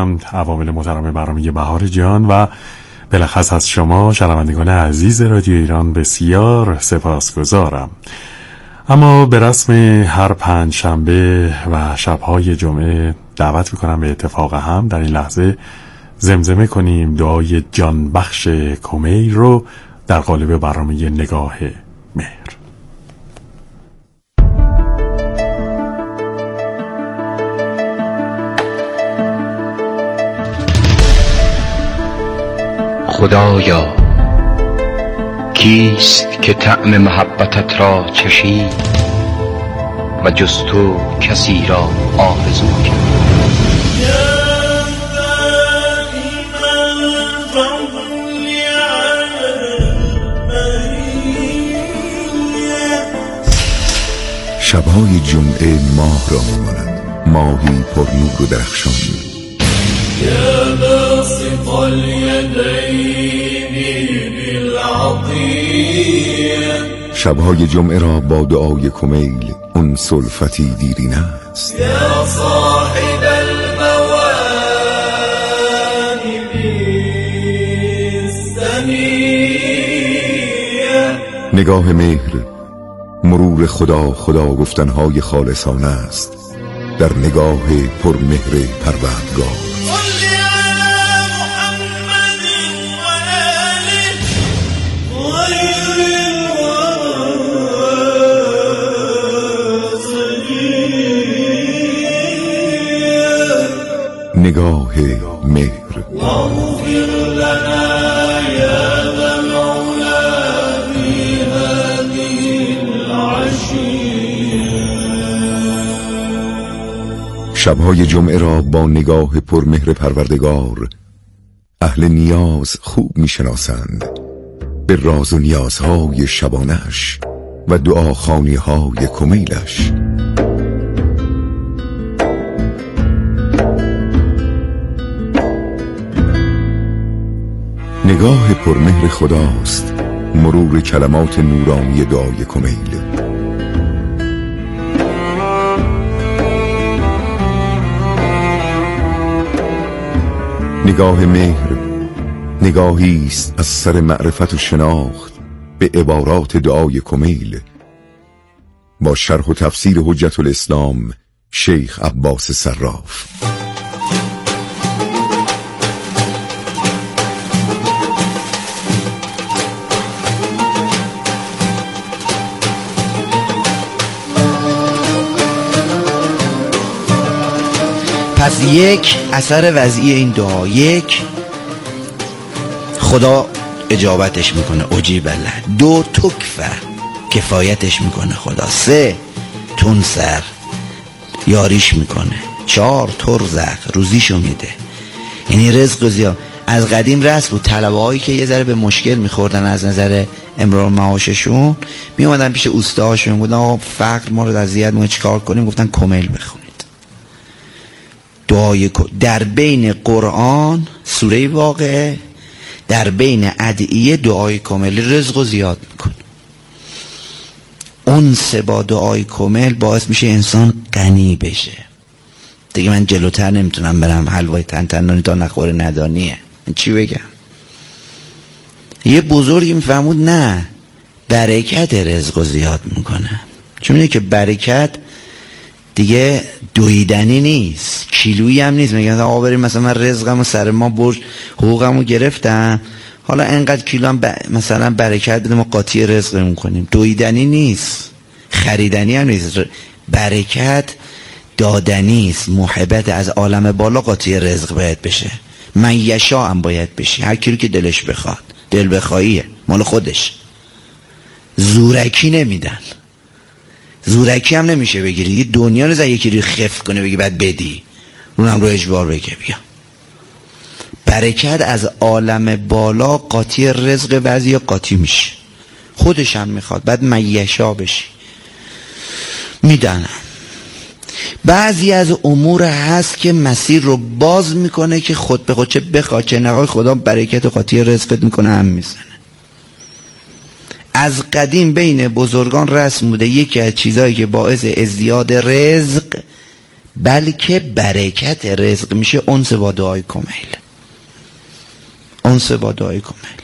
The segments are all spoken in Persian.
میکنم عوامل محترم برنامه بهار جان و بالاخص از شما شنوندگان عزیز رادیو ایران بسیار سپاسگزارم. اما به رسم هر پنج شنبه و شبهای جمعه دعوت میکنم به اتفاق هم در این لحظه زمزمه کنیم دعای جان بخش کمیل رو در قالب برنامه نگاه مهر. خدایا کیست که طعم محبتت را چشید و جز تو کسی را آرزو کرد؟ شبهای جمعه ماه را می‌ماند، ماهی پر نور و درخشان. یا باسط الیدین بالعطیه، شبهای جمعه را با دعای کمیل انس الفتی دیرینه است. یا صاحب المواهب السنیه، نگاه مهر مرور خدا گفتنهای خالصانه است در نگاه پرمهر پروردگار. نگاه مهر. شبهای جمعه را با نگاه پرمهر پروردگار اهل نیاز خوب میشناسند به راز و نیازهای شبانش و دعاخوانی‌های کمیلش. نگاه پرمهر خداست مرور کلمات نورانی دعای کمیل. نگاه مهر نگاهی است از سر معرفت و شناخت به عبارات دعای کمیل با شرح و تفسیر حجت الاسلام شیخ عباس صراف. پس یک، اثر وضعی این دعا، یک، خدا اجابتش میکنه اجیب له. دو، تکفه کفایتش میکنه خدا. سه، تنصر یاریش میکنه. چهار، ترزق روزیشو میده. یعنی رزق و زیاد. از قدیم رسم بود طلبه هایی که یه ذره به مشکل میخوردن از نظر امرار معاششون میومدن پیش اوستاهاشون گفتن آقا فقر ما رو اذیت میکنه چیکار کنیم؟ گفتن کمیل بخونید. دعای در بین قرآن سوره واقعه، در بین ادعیه دعای کمیل رزق رو زیاد میکنه. انس با دعای کمیل باعث میشه انسان غنی بشه. دیگه من جلوتر نمیتونم برم حلوای تنتنانی تا نخوره ندانیه. من چی بگم؟ یه بزرگی میفهمود نه برکت رزق رو زیاد میکنه. چون میگه که برکت دیگه دویدنی نیست، کیلویی هم نیست. میگن آقا بریم مثلا من رزقمو سر ما برج حقوقمو گرفتم حالا انقدر کیلو هم مثلا برکت بده ما قاطی رزقمون کنیم. دویدنی نیست، خریدنی هم نیست. برکت دادنی است. محبت از عالم بالا قاطی رزق باید بشه. من یشا هم باید بشه. هر کی رو که دلش بخواد. دل بخواهیه مال خودش. زورکی نمیدن. زورکی هم نمیشه بگیری. یه دنیا نزد یکی رو خفت کنه بگی بعد بدی اونم رو اجبار بگه بیا. برکت از عالم بالا قاطی رزق بعضی قاطی میشه. خودش هم میخواد بعد میشا بشی میدنم. بعضی از امور هست که مسیر رو باز میکنه که خود به خود چه بخواد چه نخواد خدا برکت و قاطی رزقت میکنه هم میزنه. از قدیم بین بزرگان رسم بوده یکی از چیزایی که باعث ازدیاد رزق بلکه برکت رزق میشه انس با دعای کمیل. انس با دعای کمیل.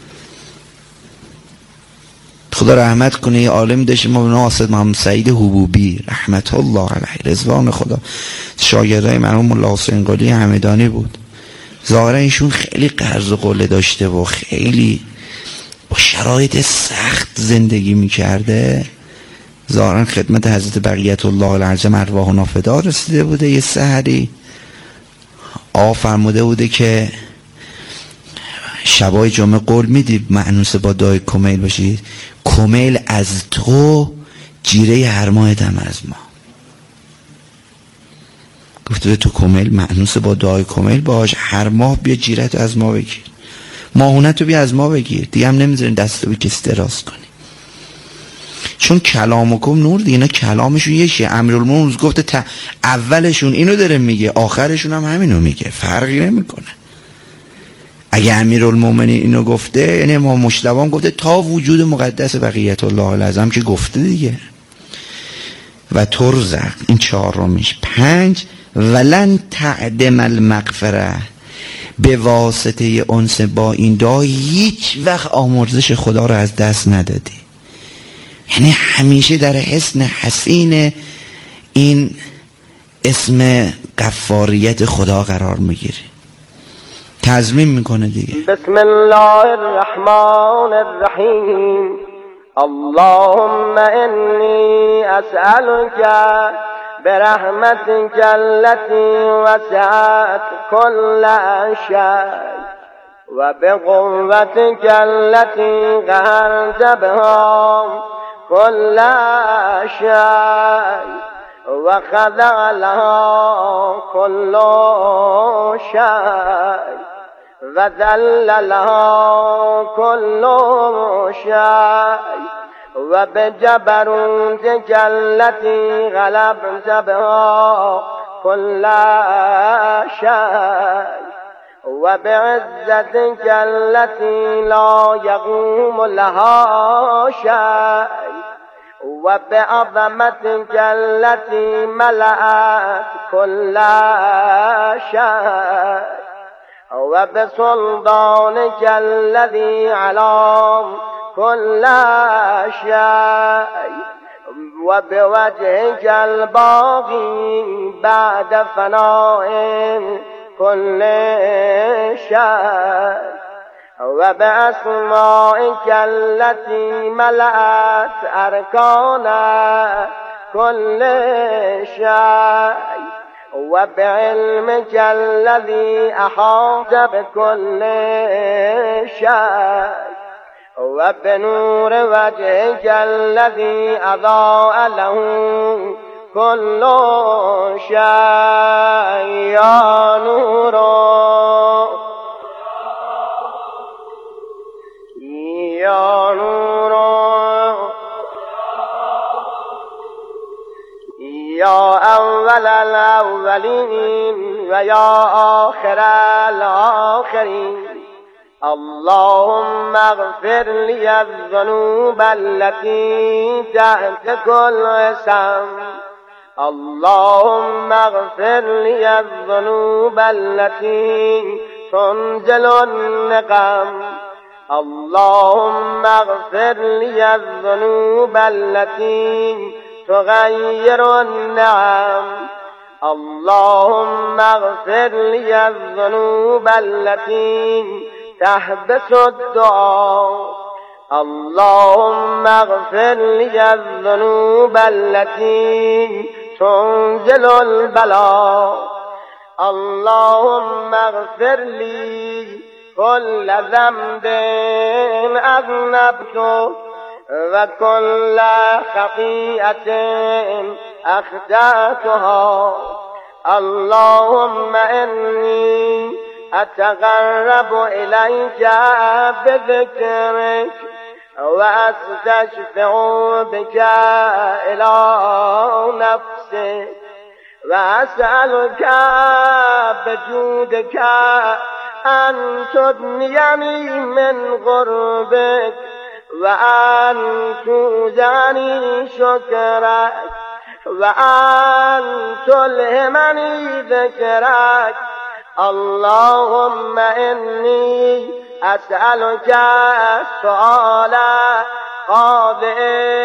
خدا رحمت کنه یه عالم داشت مولانا اسد محمد سعید حبوبی رحمت الله علیه، رضوان خدا، شاگردای مرحوم مولا حسین قلی همدانی بود. ظاهرا ایشون خیلی قرض و قله داشته و خیلی با شرایط سخت زندگی میکرده. ظاهرا خدمت حضرت بقیت الله العظم ارواحنا فدا رسیده بوده. یه سحری آقا فرموده بوده که شبای جمعه قول میدی مأنوس با دعای کمیل باشید، کمیل از تو جیره هر ماهت هم از ما. گفته به تو کمیل مأنوس با دعای کمیل باش، هر ماه بیا جیرت از ما بگیر، ماهونت رو بیا از ما بگیر، دیگه هم نمیذارین دست به کسی دراز کنی. چون کلامکم نور دیگه، اینا کلامشون یکیه. امیرالمومنین گفته اولشون اینو داره میگه، آخرشون هم همینو میگه، فرقی نمیکنه. اگه امیرالمومنین اینو گفته یعنی ما مجتبی هم گفته، تا وجود مقدس بقیت الله العظم که گفته دیگه. و ترزق این 4 میشه. 5 ولن تعدم المغفره، به واسطه انس با این دعا هیچ وقت آمرزش خدا رو از دست ندادی. یعنی همیشه در حسن حسین این اسم غفاریت خدا قرار میگیری. تضمین میکنه دیگه. بسم الله الرحمن الرحیم. اللهم انی اسألك برحمتك التي وسعت كل شيء وبقوتك التي قهرت بها كل شيء وخضع لها كل شيء وذل لها كل شيء وبجبروتك التي غلبت بها كل شيء وبعزتك التي لا يقوم لها شيء وبعظمتك التي ملأت كل شيء وبسلطانك الذي على كل شيء وبوجهك الباقي بعد فناء كل شيء وبأسمائك التي ملأت أركان كل شيء وبعلمك الذي أحاط بكل شيء وبنور وجهك الذي أضاء له كل شيء يا نور يا نور يا أول الأولين ويا آخر الآخرين. اللهم اغفر لي الذنوب التي تحت كل اسم. اللهم اغفر لي الذنوب التي تنزل النقم. اللهم اغفر لي الذنوب التي تغير النعم. اللهم اغفر لي الذنوب التي تحبس الدعاء. اللهم اغفر لي الذنوب التي تنزل البلاء. اللهم اغفر لي كل ذنب أذنبته وكل خطيئة أخطأتها. اللهم إني أتقرب إليك بذكرك وأستشفع بك إلى نفسك وأسألك بجودك أن تدنيني من قربك وأن توزعني شكرك وأن تلهمني ذكرك اللهم إني أسألك سؤال خاضع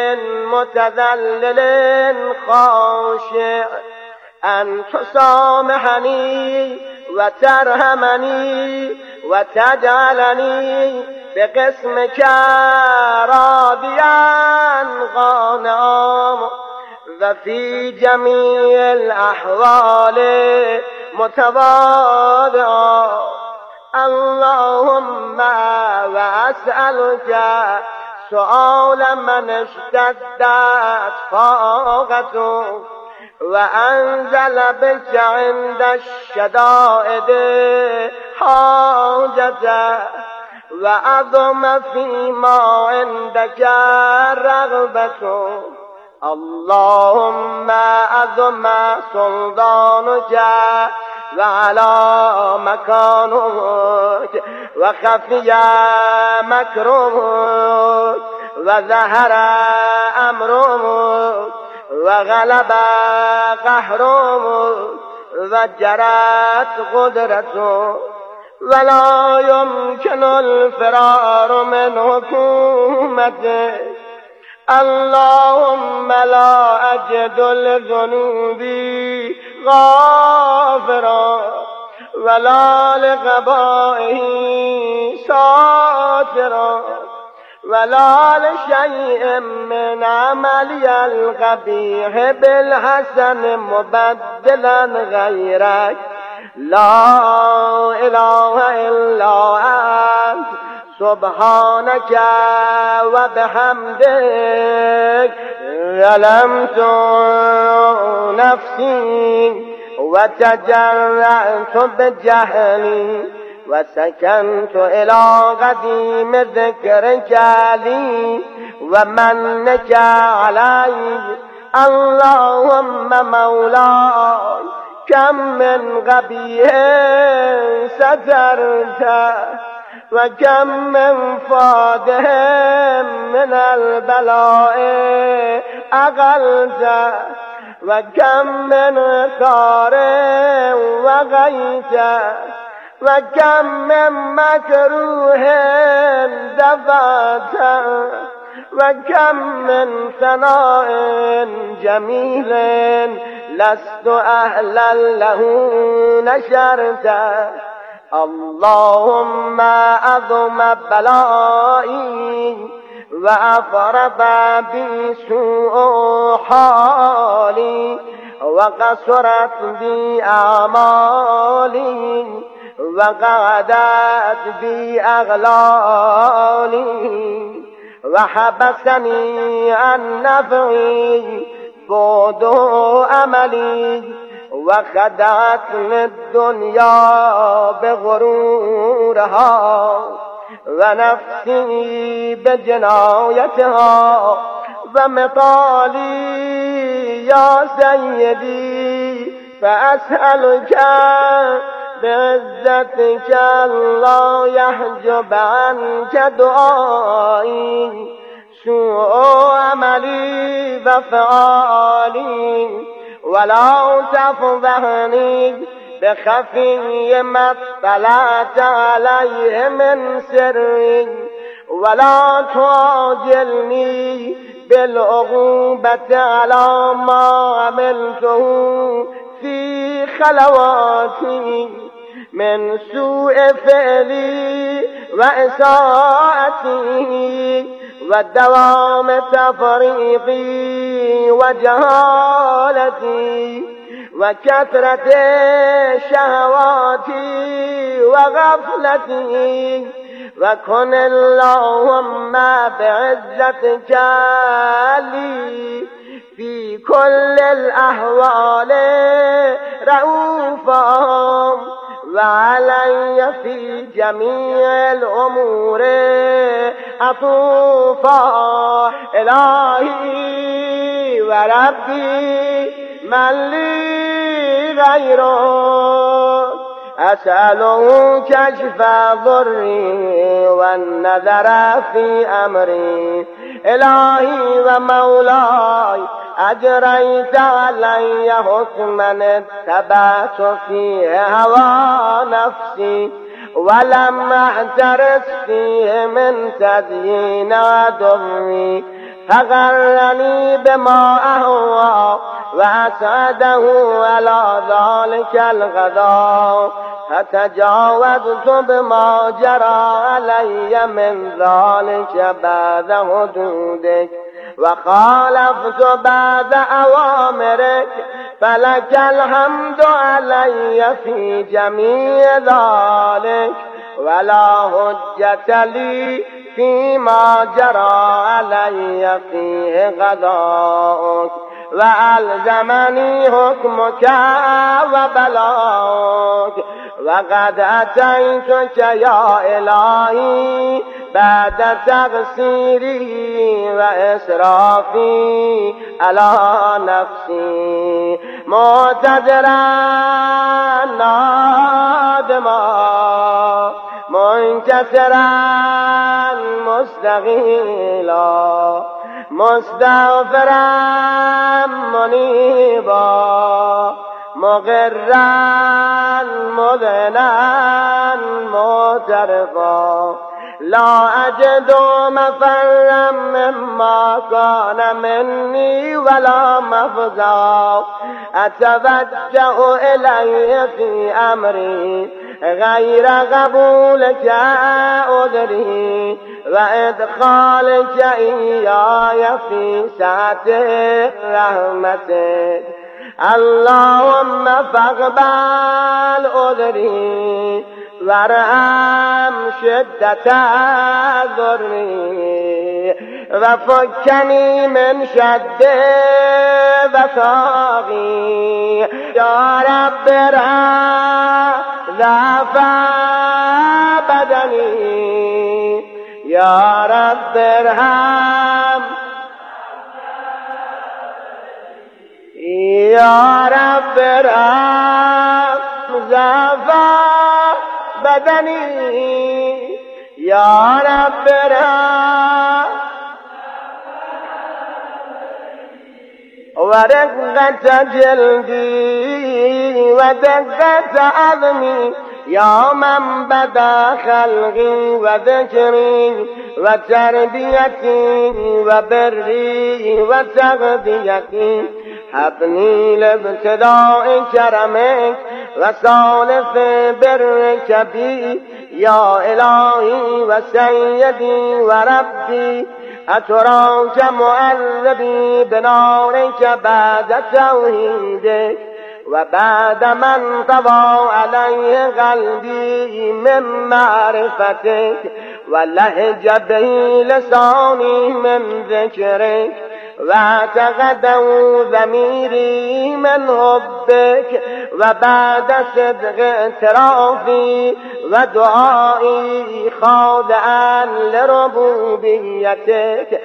متذلل خاشع أن تسامحني وترحمني وتجعلني بقسمك راضيا قانعا وفي جميع الأحوال متواضعا اللهم وأسألك سؤال من اشتدت فاقته وأنزل بك عند الشدائد حاجته وأظم فيما عندك رغبته اللهم أظم سلطانك وعلى مكانك وخفي مكرمك وظهر أمرك وغلب قهرك وجرت قدرتك ولا يمكن الفرار من حكومتك اللهم لا أجد لذنوبي غافرا ولا لقبائه ساترا ولا لشيء من عملي القبيح بالحسن مبدلا غيرك لا إله إلا أنت سبحانك وبحمدك ظلمت نفسي وتجرأت بجهلي وسكنت إلى قديم ذكرك لي ومنك علي اللهم مولاي كم من قبيح سترته وكم من فاده من البلاء أقلته وكم من خار وغيته وكم من مكروه دفعته وكم من ثناء جميل لست أهلا له نشرته اللهم أضم بلائي وأفرط بي سوء حالي وقصرت بي أعمالي وقعدت بي أغلالي وحبسني عن نفعي بعد أملي وخدعتني الدنيا بغرورها ونفسي بجنايتها ومطالي يا سيدي فأسألك بعزتك لا يحجب عنك دعائي سوء عملي وفعالي ولا تفضحني بخفي ما اطلعت عليه من سري ولا تعجلني بالعقوبة على ما عملته في خلواتي من سوء فعلي وإساءتي ودوام تفريطي وجهالتي وكثرة شهواتي وغفلتي وكن اللهم بعزتك لي في كل الأحوال رؤوفا وعلي في جميع الأمور عطوفا إلهي وربي من لي غيره أسأله كشف ضري والنذر في أمري إلهي ومولاي أجريت علي حكما اتبعت فيه هوى نفسي ولم أحترس فيه من تزيين عدوي فغرني بما أهوى وأسعده على ذلك الغداء فتجاوزت بما جرى علي من ذلك بعد حدودك وخالفت بعد أوامرك فلك الحمد علي في جميع ذلك ولا حجة لي فيما جرى علي فيه غضاؤك وألزمني حكمك وبلاغك وقد أتيتك يا إلهي بعد تقصيري وإسرافي على نفسي معتذرا نادما منكسرا مستغيلا مستغفرا منيبا مغرا مذنا معترفا لا أجد مفرا مما كان مني ولا مفزا أتوجه إليه في أمري غير قبولك أدري وإدخالك إياي في سعة رحمتك اللهم فاقبل أدري وارحم شدة ضري وفكني من شد وثاقي يا رب ارحم ضعف بدني يا رب ارحم يا رب ارحم ضعف بدني يا رب ارحم ورقة جلدي ودقة عظمي يا من بدا خلقي وذكري وتربيتي وبري وتغذيتي حبني لابتداء كرمك وصالف برك بي يا إلهي وسيدي وربي أتراك معذبي بنارك بعد توحيدك وبعد من طبع عليه قلبي من معرفتك ولهج به لساني من ذكرك واعتقده ضميري من حبك وبعد صدق اعترافي ودعائي خاضعا لربوبيتك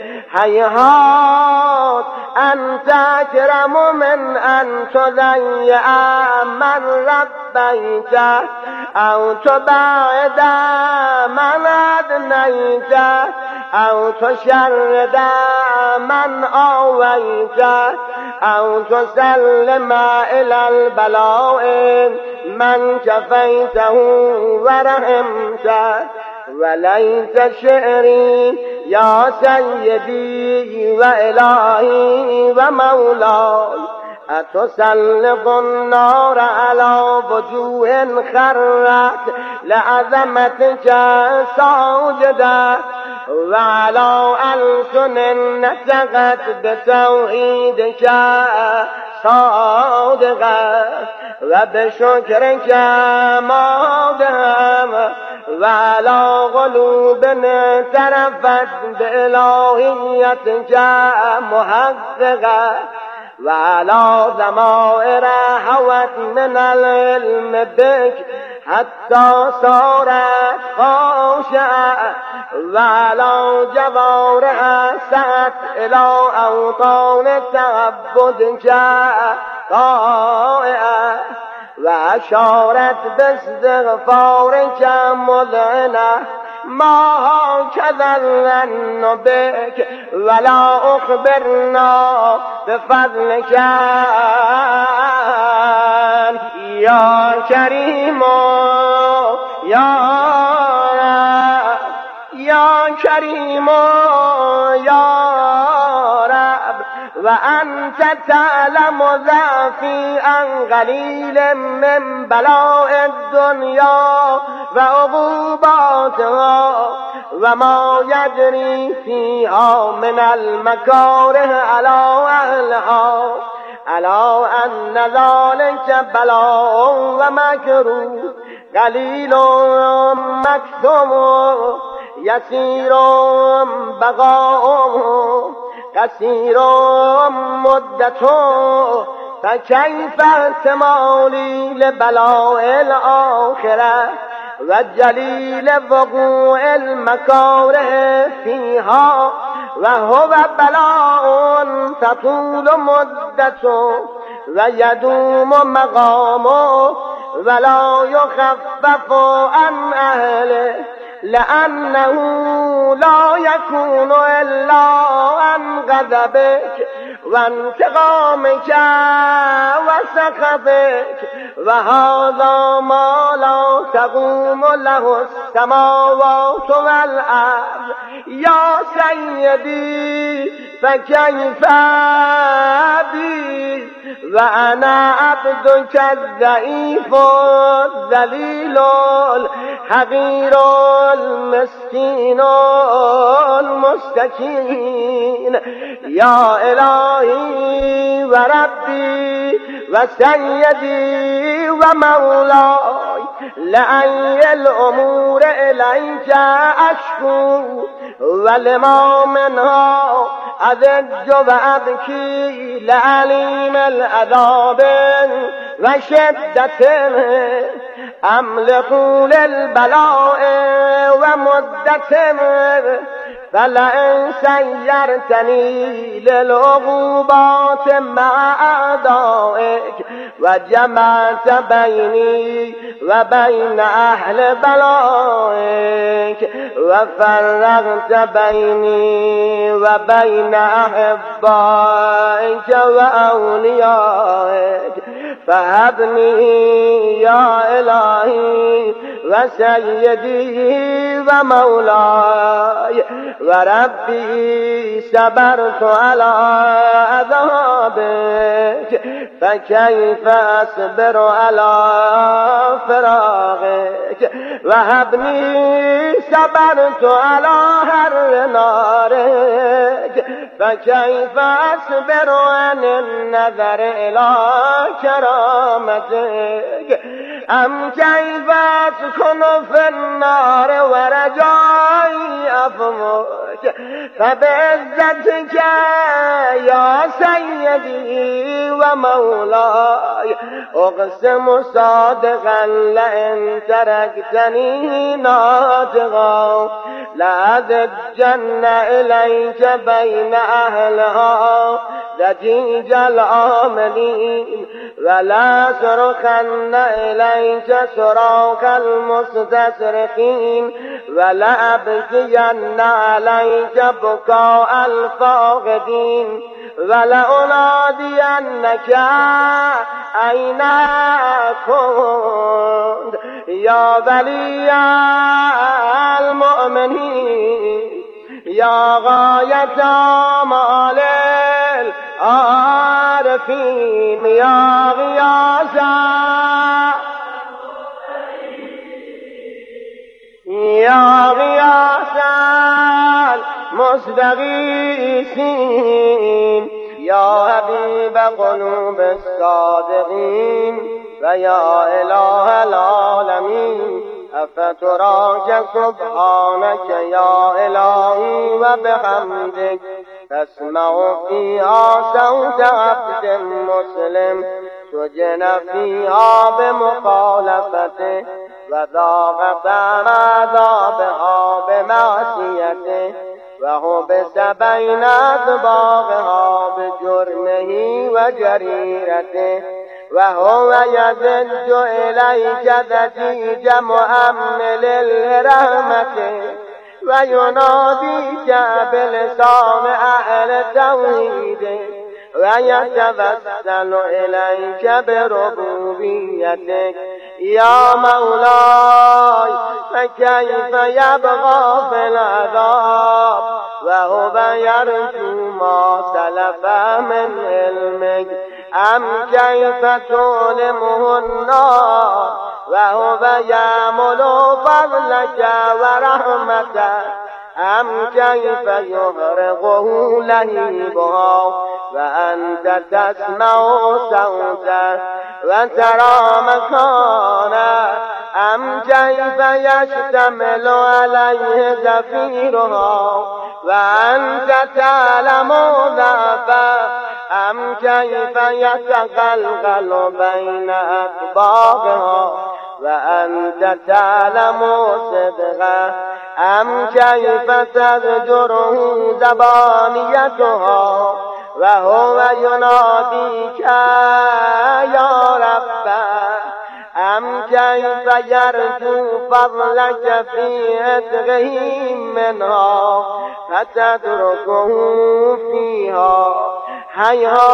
هيهات أنت أكرم من أن تضيع من ربيته أو تبعد من أدنيته أو تشرد من آويته أو تسلم إلى البلاء من كفيته ورحمته وليت شعري يا سيدي وإلهي ومولاي أتسلط النار على وجوه خرت لعظمتك ساجدة وعلى ألسن نطقت بتوحيدك صادقة وبشكرك مادام وعلى قلوب اعترفت بإلهيتك محققة وعلى ضمائر هوت من العلم بك حتى صارت خاشعة وعلى جوارها سعت إلى أوطان تعبدك طائعة وأشارت باستغفارك مذعنة ما كذا الظن بك ولا أخبرنا بفضلك يا كريم يا رب يا كريم يا رب وأنت تعلم ضعفي عن قليل من بلاء الدنيا وعقوباتها وما يجري فيها من المكاره على أهلها ألا أن ذلك بلاء ومكروه قليل مكتوم يسير بقاؤه كثير مدته فكيف احتمالي لبلاء الآخرة والجليل وقوع المكاره فيها وهو بلاء تطول مدته ويدوم مقامه ولا يخفف عن أهله لأنه لا يكون إلا عن غضبك وانتقامك وسخطك وهذا ما لا تقوم له السماوات والأرض يا سيدي فكيف بي وأنا عبدك الضعيف الذليل الحقير المسكين المستكين يا إلهي وربي وسيدي ومولاي لأي الأمور إليك أشكو ولما منها أذج وأبكي لعليم العذاب وشدته أملك للبلاء ومدته فلئن سيرتني للعقوبات مع أعدائك وجمعت بيني وبين أهل بلائك وفرغت بيني وبين أحبائك وأوليائك فهبني يا إلهي وسيدي ومولاي وربي صبرت على عذابك فكيف أصبر على فراقك وهبني صبرت على حر نارك فكيف أصبر عن النظر إلى كرامتك أم كيف أسكن في النار ورجائي أفمك فبعزتك يا سيدي ومولاي أقسم صادقا لئن تركتني ناطقا لأذجن إليك بين أهلها ضجيج العاملين ولا صرخن إليك صراخ المستصرخين ولا أبكين عليك بكاء الفاقدين ولا أنادينك أين كنت يا ولي المؤمنين يا غاية آمال العارفين يا غياثا يا غياثا المستغيثين يا حبيب قلوب الصادقين ويا إله العالمين أفتراك سبحانك يا إلهي وبحمدك تسمع فيها صوت عبد مسلم سجن فيها بمخالفته وذاق طعم عذابها بمعصيته وحبس بين أطباقها بجرمه وجريرته وهو يزج إليك ذجيج مؤمل الرحمة ويناديك بلسان أهل توحيد ويتوسل إليك بربوبيتك يا مولاي فكيف يبغى في العذاب وهو يرجو ما سلف من علمك أم كيف تؤلمه النار وهو يعمل فضلك ورحمتك أم كيف يغرقه لهيبها وأنت تسمع صوته وترى مكانه أم كيف يشتمل عليه زفيرها وأنت تعلم ضعفه أم كيف يتغلغل بين أكبابها وأنت تعلم صدقه أم كيف تزجره زبانيتها وهو يناديك يا ربه أم كيف يرجو فضلك في عتقه منها فتتركه فيها هيهات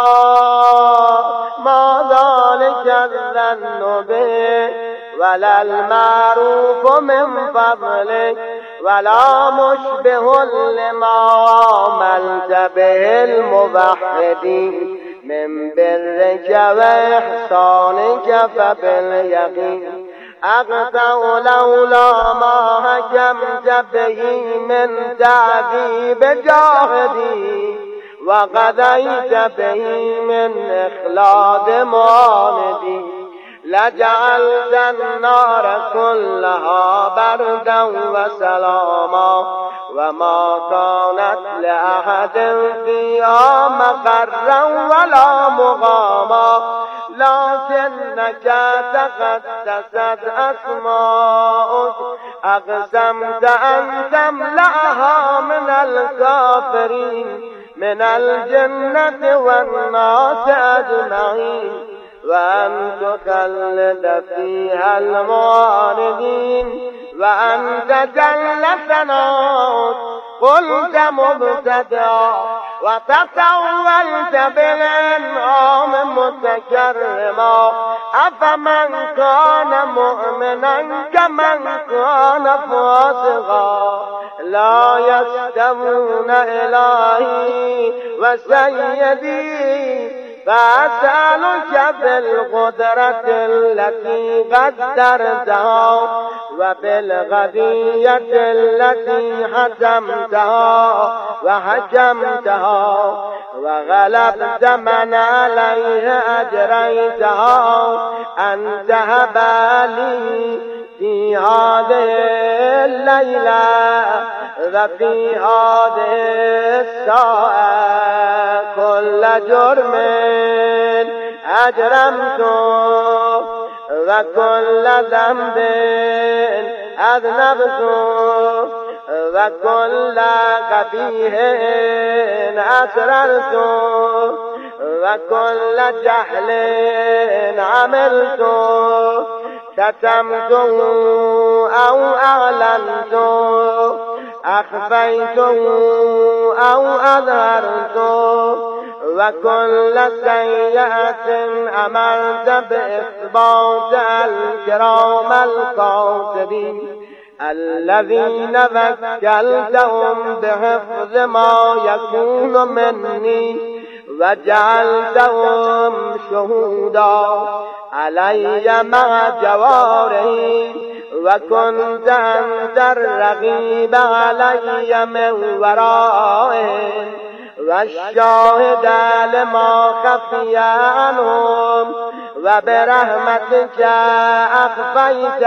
ما ذلك الظن به ولا المعروف من فضلك ولا مشبه لما عملت به الموحدين من برك وإحسانك فباليقين أقطع لولا ما حكمت به من تعذيب جاهدي وقضيت به من إخلاد معاندي لجعلت النار كلها بردا وسلاما وما كانت لأحد فيها مقرا ولا مقاما لكنك تقدست أسماؤك أقسمت أن تملأها من الكافرين من الجنة والناس أجمعين وأن تخلد فيها المعاندين وأن تجلسنا قلت مبتدعا وتطولت بالإنعام متكرما أفمن كان مؤمنا كمن كان فاسقا لا يستوون إلهي وسيدي فأسألك بالقدرة التي قدرتها وبالغدية التي حتمتها وحكمتها وغلبت من عليه أجريتها أن تهب لي في هذه الليلة وفي هذه الساعة كل جرم أجرمته وكل ذنب أذنبته وكل قبيح أسررته وكل جهل عملته كتمته أو أعلنته أخفيته أو أظهرته وكل سيئة أمرت بإثبات الكرام القاصدين الذين وكلتهم بحفظ ما يكون مني وجعلتهم شهودا علي مع جوارهم وكنت أنت الرقيب علي من ورائهم والشاهد لما خفي عنهم وبرحمتك أخفيت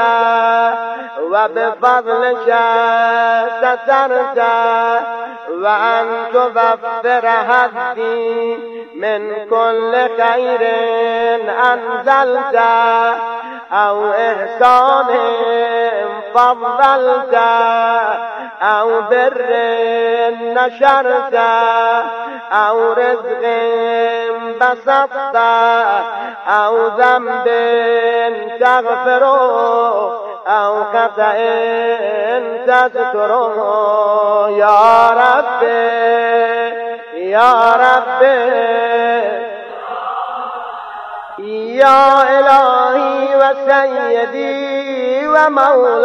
وبفضلك سترت وأن توفر هدي من كل خير أنزلت أو إحسان فضلت او بر نشرت او رزق بسطت او ذنب تغفر او خطأ تستر یا رب یا رب یا الهی و سیدی و مولا